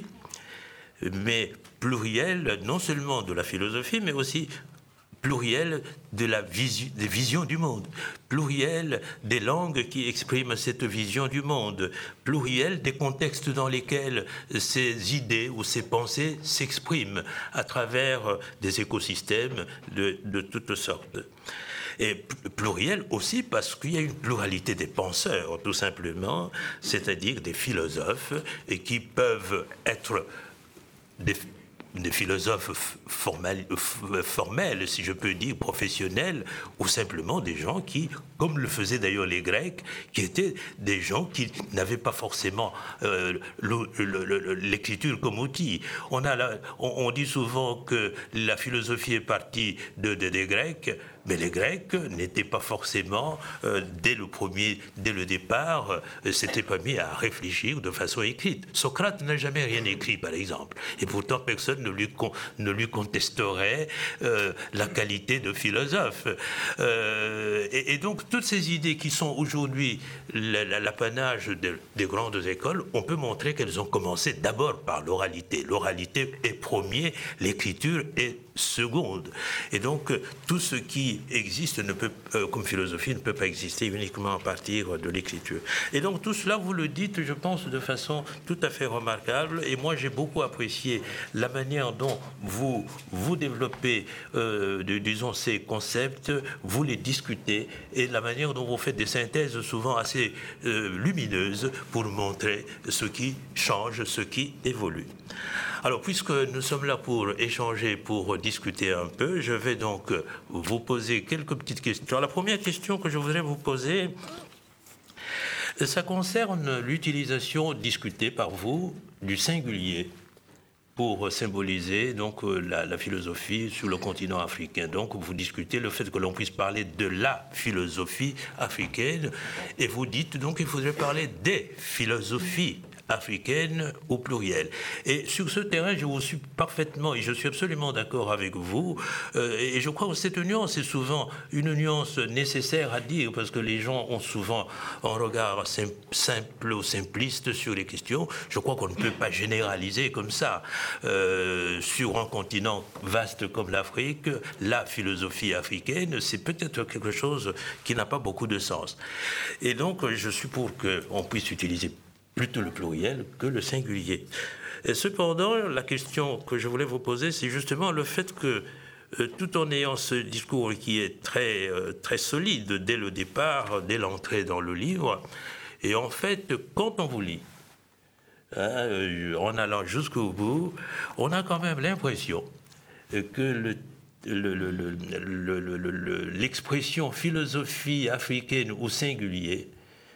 mais pluriel non seulement de la philosophie, mais aussi pluriel de la visu, des visions du monde, pluriel des langues qui expriment cette vision du monde, pluriel des contextes dans lesquels ces idées ou ces pensées s'expriment à travers des écosystèmes de, de toutes sortes. Et pluriel aussi parce qu'il y a une pluralité des penseurs, tout simplement, c'est-à-dire des philosophes, et qui peuvent être des des philosophes formels, formels, si je peux dire, professionnels, ou simplement des gens qui, comme le faisaient d'ailleurs les Grecs, qui étaient des gens qui n'avaient pas forcément euh, le, le, le, l'écriture comme outil. On, a la, on, on dit souvent que la philosophie est partie de, de, des Grecs, mais les Grecs n'étaient pas forcément, euh, dès le premier, dès le départ, euh, s'étaient pas mis à réfléchir de façon écrite. Socrate n'a jamais rien écrit, par exemple, et pourtant personne ne lui, con, ne lui contesterait euh, la qualité de philosophe. Euh, et, et donc toutes ces idées qui sont aujourd'hui l'apanage de, des grandes écoles, on peut montrer qu'elles ont commencé d'abord par l'oralité. L'oralité est premier, l'écriture est seconde. Et donc, tout ce qui existe ne peut, euh, comme philosophie ne peut pas exister uniquement à partir de l'écriture. Et donc, tout cela, vous le dites, je pense, de façon tout à fait remarquable. Et moi, j'ai beaucoup apprécié la manière dont vous, vous développez, euh, de, disons, ces concepts, vous les discutez, et la manière dont vous faites des synthèses souvent assez euh, lumineuses pour montrer ce qui change, ce qui évolue. Alors, puisque nous sommes là pour échanger, pour discuter un peu, je vais donc vous poser quelques petites questions. La première question que je voudrais vous poser, ça concerne l'utilisation discutée par vous du singulier pour symboliser donc la, la philosophie sur le continent africain. Donc, vous discutez le fait que l'on puisse parler de la philosophie africaine, et vous dites donc qu'il faudrait parler des philosophies africaine au pluriel. Et sur ce terrain, je vous suis parfaitement, et je suis absolument d'accord avec vous, euh, et je crois que cette nuance est souvent une nuance nécessaire à dire, parce que les gens ont souvent un regard sim- simple ou simpliste sur les questions. Je crois qu'on ne peut pas généraliser comme ça. Euh, sur un continent vaste comme l'Afrique, la philosophie africaine, c'est peut-être quelque chose qui n'a pas beaucoup de sens. Et donc, je suis pour qu'on puisse utiliser plutôt le pluriel que le singulier. Et cependant, la question que je voulais vous poser, c'est justement le fait que, euh, tout en ayant ce discours qui est très, euh, très solide dès le départ, dès l'entrée dans le livre, et en fait, quand on vous lit, hein, euh, en allant jusqu'au bout, on a quand même l'impression que le Le, le, le, le, le, le, l'expression philosophie africaine au singulier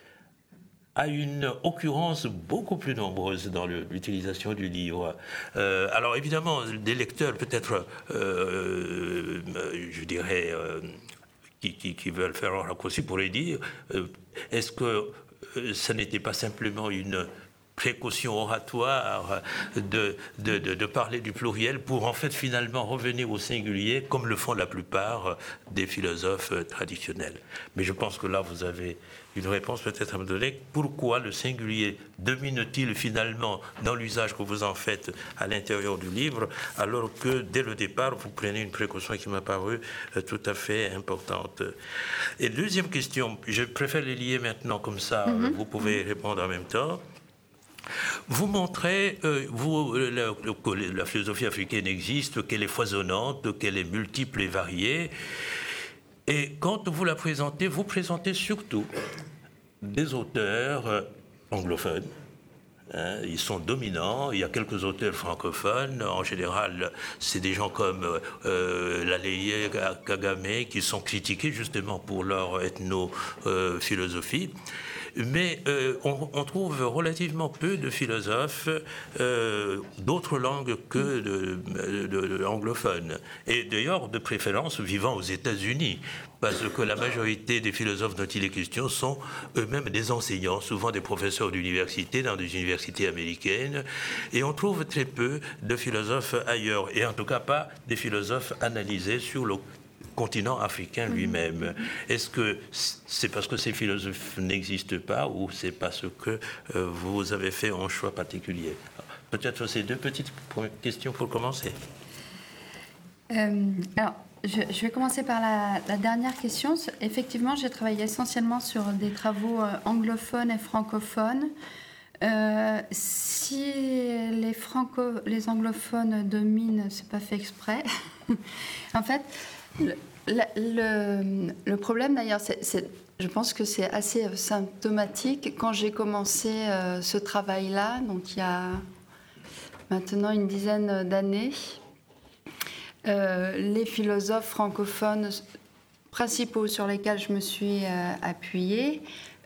a une occurrence beaucoup plus nombreuse dans le, l'utilisation du livre. Euh, alors évidemment, des lecteurs peut-être, euh, je dirais, euh, qui, qui, qui veulent faire un raccourci pourraient dire, euh, est-ce que euh, ça n'était pas simplement une précaution oratoire de, de, de, de parler du pluriel pour en fait finalement revenir au singulier, comme le font la plupart des philosophes traditionnels. Mais je pense que là, vous avez une réponse peut-être à me donner. Pourquoi le singulier domine-t-il finalement dans l'usage que vous en faites à l'intérieur du livre, alors que dès le départ, vous prenez une précaution qui m'a paru tout à fait importante. Et deuxième question, je préfère les lier maintenant comme ça, mm-hmm. vous pouvez répondre en même temps. Vous montrez, euh, vous, la, la philosophie africaine existe, qu'elle est foisonnante, qu'elle est multiple et variée. Et quand vous la présentez, vous présentez surtout des auteurs euh, anglophones. Hein, ils sont dominants. Il y a quelques auteurs francophones. En général, c'est des gens comme euh, Laleye, Kagame, qui sont critiqués justement pour leur ethno-philosophie. Mais euh, on, on trouve relativement peu de philosophes euh, d'autres langues que de, de, de, de anglophones. Et d'ailleurs, de préférence, vivant aux États-Unis. Parce que la majorité des philosophes dont il est question sont eux-mêmes des enseignants, souvent des professeurs d'université dans des universités américaines. Et on trouve très peu de philosophes ailleurs. Et en tout cas pas des philosophes analysés sur le continent africain lui-même. Est-ce que c'est parce que ces philosophes n'existent pas ou c'est parce que euh, vous avez fait un choix particulier? Peut-être ces deux petites questions pour commencer. Euh, alors, je, je vais commencer par la, la dernière question. Effectivement, j'ai travaillé essentiellement sur des travaux anglophones et francophones. Euh, si les, franco, les anglophones dominent, c'est pas fait exprès. En fait, le, le, le problème d'ailleurs, c'est, c'est, je pense que c'est assez symptomatique. Quand j'ai commencé euh, ce travail-là, donc il y a maintenant une dizaine d'années, euh, les philosophes francophones principaux sur lesquels je me suis euh, appuyée,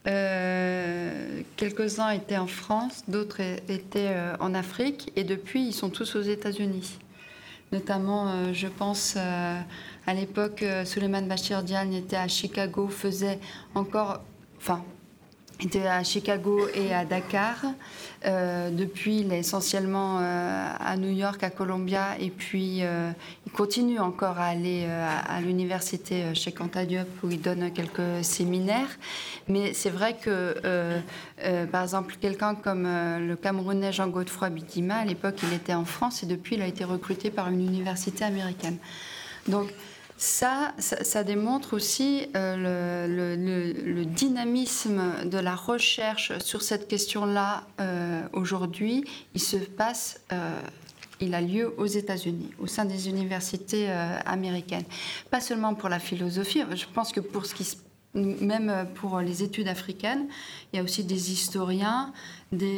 euh, quelques-uns étaient en France, d'autres étaient euh, en Afrique, et depuis, ils sont tous aux États-Unis. Notamment, euh, je pense, euh, à l'époque, euh, Souleymane Bachir Diagne était à Chicago, faisait encore... Enfin, était à Chicago et à Dakar. Euh, depuis, il est essentiellement euh, à New York, à Columbia, et puis euh, il continue encore à aller euh, à, à l'université Cheikh Anta Diop où il donne quelques séminaires. Mais c'est vrai que, euh, euh, par exemple, quelqu'un comme euh, le Camerounais Jean-Godefroy Bitima, à l'époque, il était en France et depuis, il a été recruté par une université américaine. Donc, Ça, ça, ça démontre aussi euh, le, le, le dynamisme de la recherche sur cette question-là euh, aujourd'hui. Il se passe, euh, il a lieu aux États-Unis, au sein des universités euh, américaines. Pas seulement pour la philosophie, je pense que pour ce qui se même pour les études africaines, il y a aussi des historiens, des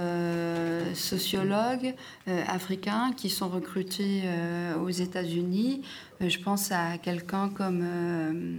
euh, sociologues euh, africains qui sont recrutés euh, aux États-Unis. Euh, je pense à quelqu'un comme, euh,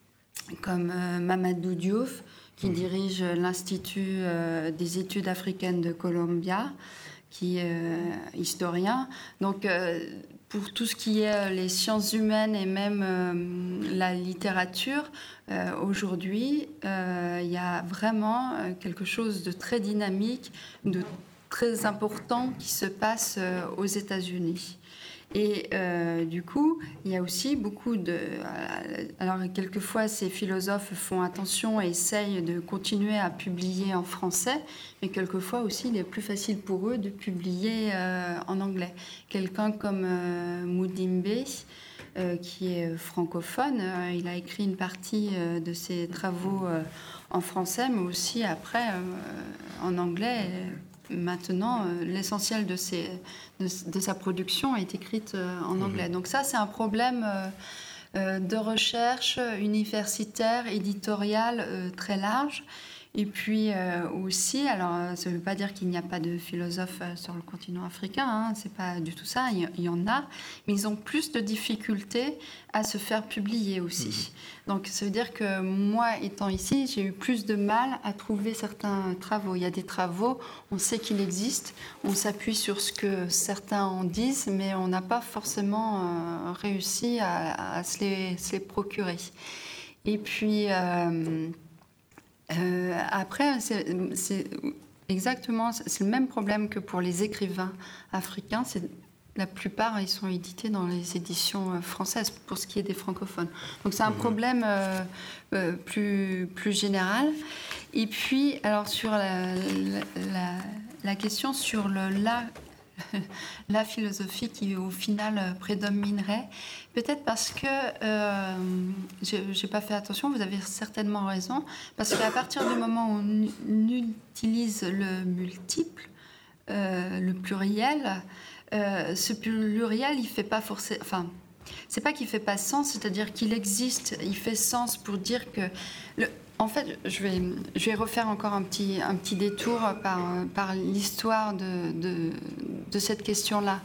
comme euh, Mamadou Diouf, qui dirige l'Institut euh, des études africaines de Columbia, qui est euh, historien. Donc, euh, pour tout ce qui est les sciences humaines et même euh, la littérature, euh, aujourd'hui, euh, il y a vraiment quelque chose de très dynamique, de très important qui se passe euh, aux États-Unis. Et euh, du coup, il y a aussi beaucoup de... Alors, quelquefois, ces philosophes font attention et essayent de continuer à publier en français, mais quelquefois aussi, il est plus facile pour eux de publier euh, en anglais. Quelqu'un comme euh, Mudimbe, euh, qui est francophone, euh, il a écrit une partie euh, de ses travaux euh, en français, mais aussi après euh, en anglais. Maintenant, euh, l'essentiel de, ses, de, de sa production est écrite euh, en anglais. Donc ça, c'est un problème euh, euh, de recherche universitaire, éditoriale euh, très large. Et puis euh, aussi, alors ça ne veut pas dire qu'il n'y a pas de philosophes sur le continent africain, hein, c'est pas du tout ça, il y, il y en a, mais ils ont plus de difficultés à se faire publier aussi. Mmh. Donc ça veut dire que moi, étant ici, j'ai eu plus de mal à trouver certains travaux. Il y a des travaux, on sait qu'ils existent, on s'appuie sur ce que certains en disent, mais on n'a pas forcément euh, réussi à, à se, les, se les procurer. Et puis... Euh, Euh, après, c'est, c'est exactement, c'est le même problème que pour les écrivains africains. C'est, la plupart, ils sont édités dans les éditions françaises pour ce qui est des francophones. Donc c'est un mmh. problème euh, euh, plus, plus général. Et puis, alors sur la, la, la question sur le là. la philosophie qui au final prédominerait, peut-être parce que euh, je n'ai pas fait attention, vous avez certainement raison, parce qu'à partir du moment où on utilise le multiple, euh, le pluriel, euh, ce pluriel, il fait pas forcément... Enfin, c'est pas qu'il fait pas sens, c'est-à-dire qu'il existe, il fait sens pour dire que... Le, En fait, je vais, je vais refaire encore un petit, un petit détour par, par l'histoire de, de, de cette question-là.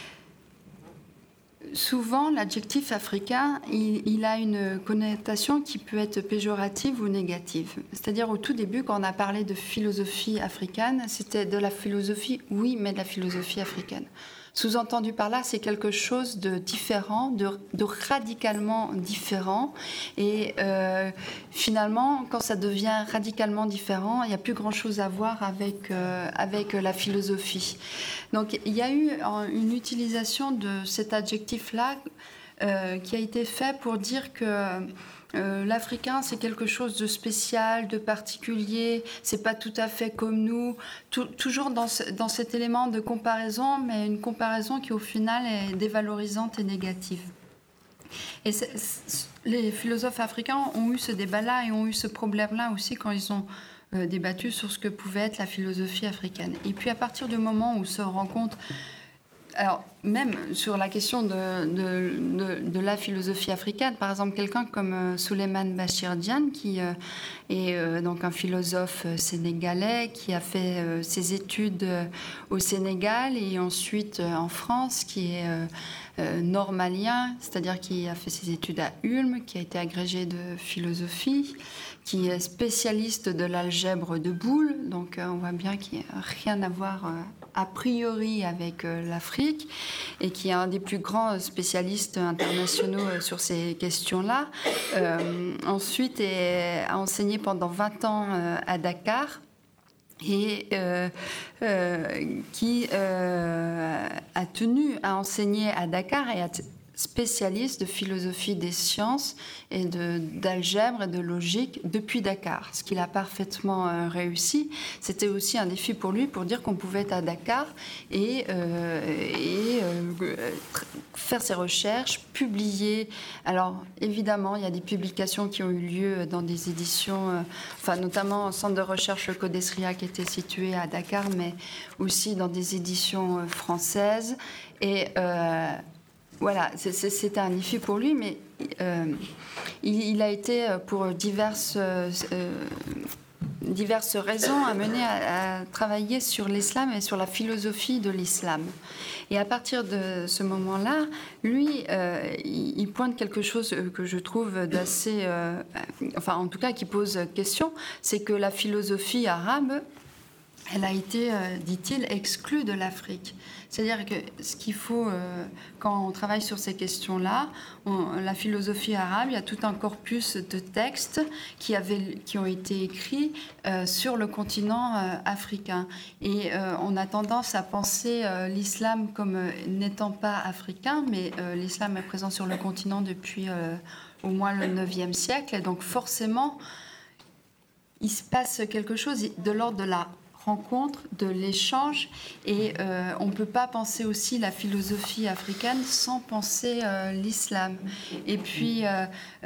Souvent, l'adjectif africain, il, il a une connotation qui peut être péjorative ou négative. C'est-à-dire, au tout début, quand on a parlé de philosophie africaine, c'était de la philosophie, oui, mais de la philosophie africaine. Sous-entendu par là, c'est quelque chose de différent, de, de radicalement différent. Et euh, finalement, quand ça devient radicalement différent, il n'y a plus grand-chose à voir avec, euh, avec la philosophie. Donc, il y a eu une utilisation de cet adjectif-là euh, qui a été fait pour dire que Euh, l'Africain, c'est quelque chose de spécial, de particulier, c'est pas tout à fait comme nous, tout, toujours dans, ce, dans cet élément de comparaison, mais une comparaison qui au final est dévalorisante et négative. Et c'est, c'est, les philosophes africains ont eu ce débat-là et ont eu ce problème-là aussi quand ils ont euh, débattu sur ce que pouvait être la philosophie africaine. Et puis à partir du moment où se rencontrent Alors, même sur la question de, de, de, de la philosophie africaine, par exemple, quelqu'un comme euh, Souleymane Bachir Diagne, qui euh, est euh, donc un philosophe euh, sénégalais, qui a fait euh, ses études euh, au Sénégal et ensuite euh, en France, qui est euh, euh, nord-malien, c'est-à-dire qui a fait ses études à Ulm, qui a été agrégé de philosophie, qui est spécialiste de l'algèbre de Boole, donc euh, on voit bien qu'il n'y a rien à voir euh, a priori avec euh, l'Afrique, et qui est un des plus grands spécialistes internationaux euh, sur ces questions-là. Euh, ensuite, est, a enseigné pendant vingt ans euh, à Dakar, et euh, euh, qui euh, a tenu à enseigner à Dakar et à t- spécialiste de philosophie des sciences et de, d'algèbre et de logique depuis Dakar, ce qu'il a parfaitement euh, réussi. C'était aussi un défi pour lui pour dire qu'on pouvait être à Dakar et, euh, et euh, faire ses recherches, publier. Alors évidemment, il y a des publications qui ont eu lieu dans des éditions, euh, enfin notamment au centre de recherche Le Codesria qui était situé à Dakar, mais aussi dans des éditions euh, françaises. Et euh, Voilà, c'était un défi pour lui, mais euh, il, il a été, pour diverses, euh, diverses raisons, amené à, à travailler sur l'islam et sur la philosophie de l'islam. Et à partir de ce moment-là, lui, euh, il, il pointe quelque chose que je trouve d'assez... Euh, enfin, en tout cas, qui pose question, c'est que la philosophie arabe, elle a été, euh, dit-il, exclue de l'Afrique. C'est-à-dire que ce qu'il faut, euh, quand on travaille sur ces questions-là, on, la philosophie arabe, il y a tout un corpus de textes qui, avaient, qui ont été écrits euh, sur le continent euh, africain. Et euh, on a tendance à penser euh, l'islam comme euh, n'étant pas africain, mais euh, l'islam est présent sur le continent depuis euh, au moins le neuvième siècle. Et donc forcément, il se passe quelque chose de l'ordre de la rencontre, de l'échange, et euh, on ne peut pas penser aussi la philosophie africaine sans penser euh, l'islam. Et puis euh,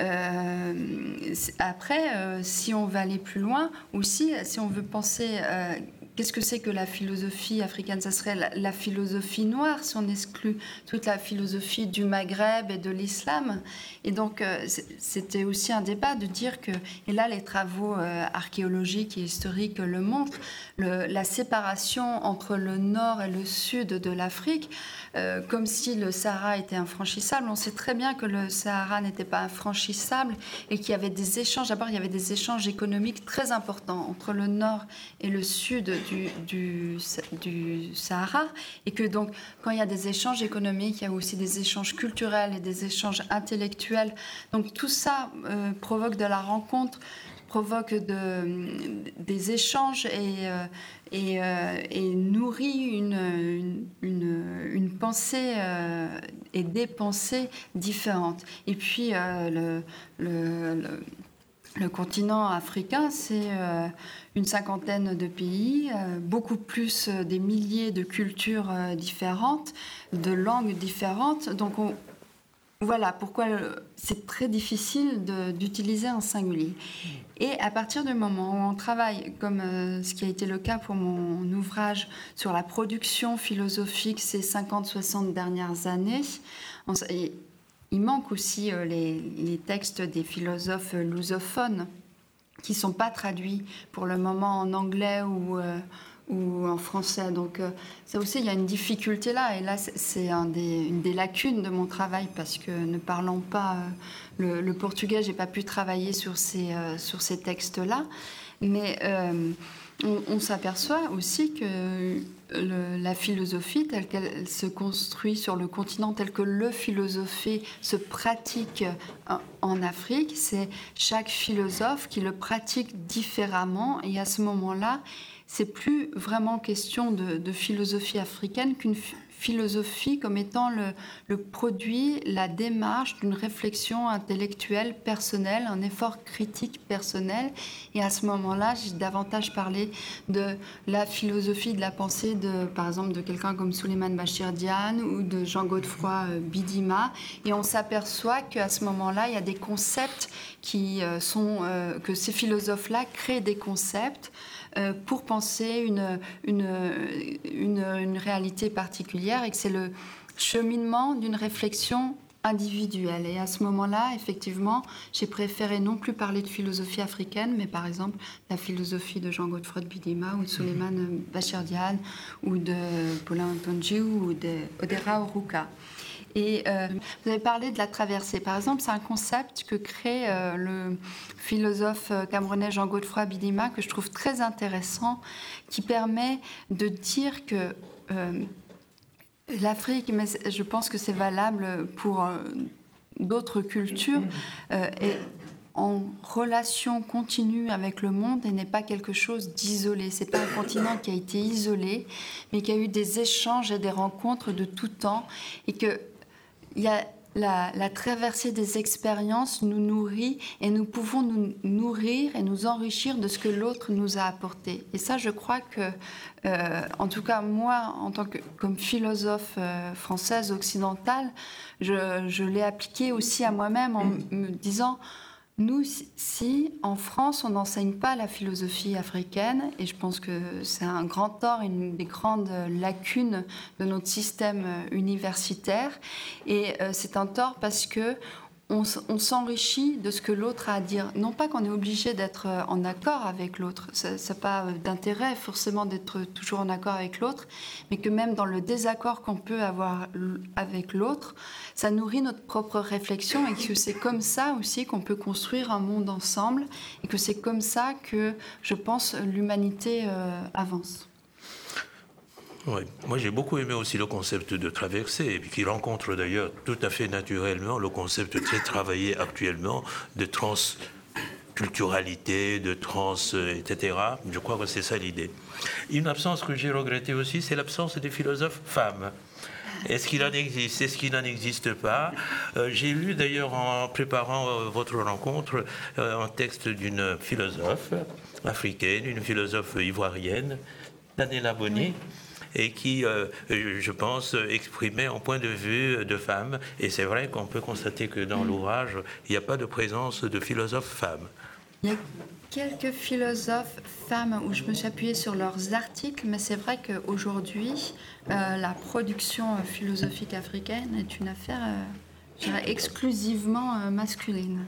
euh, après, euh, si on veut aller plus loin, aussi, si on veut penser euh, qu'est-ce que c'est que la philosophie africaine, ça serait la, la philosophie noire, si on exclut toute la philosophie du Maghreb et de l'islam. Et donc, euh, c'était aussi un débat de dire que, et là, les travaux euh, archéologiques et historiques le montrent, le, la séparation entre le nord et le sud de l'Afrique, euh, comme si le Sahara était infranchissable. On sait très bien que le Sahara n'était pas infranchissable et qu'il y avait des échanges. D'abord, il y avait des échanges économiques très importants entre le nord et le sud du, du, du Sahara, et que donc, quand il y a des échanges économiques, il y a aussi des échanges culturels et des échanges intellectuels. Donc, tout ça euh, provoque de la rencontre, provoque de, des échanges et, euh, et, euh, et nourrit une, une, une, une pensée euh, et des pensées différentes. Et puis, euh, le, le, le, le continent africain, c'est euh, une cinquantaine de pays, euh, beaucoup plus euh, des milliers de cultures euh, différentes, de langues différentes. Donc, on, voilà pourquoi c'est très difficile de, d'utiliser un singulier. Et à partir du moment où on travaille, comme euh, ce qui a été le cas pour mon ouvrage sur la production philosophique ces cinquante soixante dernières années, on, et, il manque aussi euh, les, les textes des philosophes lusophones qui ne sont pas traduits pour le moment en anglais ou, euh, ou en français. Donc euh, ça aussi, il y a une difficulté là. Et là, c'est un des, une des lacunes de mon travail parce que ne parlant pas euh, le, le portugais, je n'ai pas pu travailler sur ces, euh, sur ces textes-là. Mais euh, on, on s'aperçoit aussi que le, la philosophie telle qu'elle se construit sur le continent, telle que le philosophie se pratique en, en Afrique, c'est chaque philosophe qui le pratique différemment. Et à ce moment-là, c'est plus vraiment question de, de philosophie africaine qu'une philosophie comme étant le, le produit, la démarche d'une réflexion intellectuelle personnelle, un effort critique personnel. Et à ce moment-là, j'ai davantage parlé de la philosophie de la pensée, de, par exemple, de quelqu'un comme Souleymane Bachir Diagne ou de Jean Godefroy Bidima. Et on s'aperçoit qu'à ce moment-là, il y a des concepts qui sont... Euh, que ces philosophes-là créent des concepts pour penser une, une, une, une réalité particulière et que c'est le cheminement d'une réflexion individuelle. Et à ce moment-là, effectivement, j'ai préféré non plus parler de philosophie africaine, mais par exemple la philosophie de Jean Godefroy Bidima ou de Souleymane Bachir Diagne ou de Paulin Ntonji ou de Odera Oruka. Et euh, vous avez parlé de la traversée. Par exemple, c'est un concept que crée euh, le philosophe camerounais Jean Godefroy Bidima, que je trouve très intéressant, qui permet de dire que euh, l'Afrique, mais je pense que c'est valable pour euh, d'autres cultures, euh, est en relation continue avec le monde et n'est pas quelque chose d'isolé. Ce n'est pas un continent qui a été isolé, mais qui a eu des échanges et des rencontres de tout temps, et que il y a la, la traversée des expériences nous nourrit et nous pouvons nous nourrir et nous enrichir de ce que l'autre nous a apporté. Et ça, je crois que, euh, en tout cas moi, en tant que comme philosophe euh, française occidentale, je, je l'ai appliqué aussi à moi-même en me disant... Nous, si en France, on n'enseigne pas la philosophie africaine, et je pense que c'est un grand tort, une des grandes lacunes de notre système universitaire, et c'est un tort parce que on, on s'enrichit de ce que l'autre a à dire. Non pas qu'on est obligé d'être en accord avec l'autre, ça n'a pas d'intérêt forcément d'être toujours en accord avec l'autre, mais que même dans le désaccord qu'on peut avoir avec l'autre, ça nourrit notre propre réflexion et que c'est comme ça aussi qu'on peut construire un monde ensemble et que c'est comme ça que, je pense, l'humanité euh, avance. Oui. Moi, j'ai beaucoup aimé aussi le concept de traversée, et puis qui rencontre d'ailleurs tout à fait naturellement le concept très travaillé actuellement de transculturalité, de trans, et cetera. Je crois que c'est ça l'idée. Une absence que j'ai regrettée aussi, c'est l'absence des philosophes femmes. Est-ce qu'il en existe? Est-ce qu'il n'en existe pas? euh, J'ai lu d'ailleurs en préparant euh, votre rencontre euh, un texte d'une philosophe africaine, une philosophe ivoirienne, Daniela Boni, et qui, euh, je pense, exprimait un point de vue de femme. Et c'est vrai qu'on peut constater que dans l'ouvrage, il n'y a pas de présence de philosophes femmes. Il y a quelques philosophes femmes où je me suis appuyée sur leurs articles, mais c'est vrai qu'aujourd'hui, euh, la production philosophique africaine est une affaire, euh, je dirais, exclusivement euh, masculine.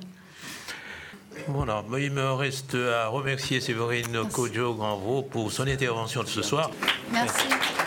Voilà, il me reste à remercier Séverine Kodjo Granvaux pour son intervention de ce soir. Merci.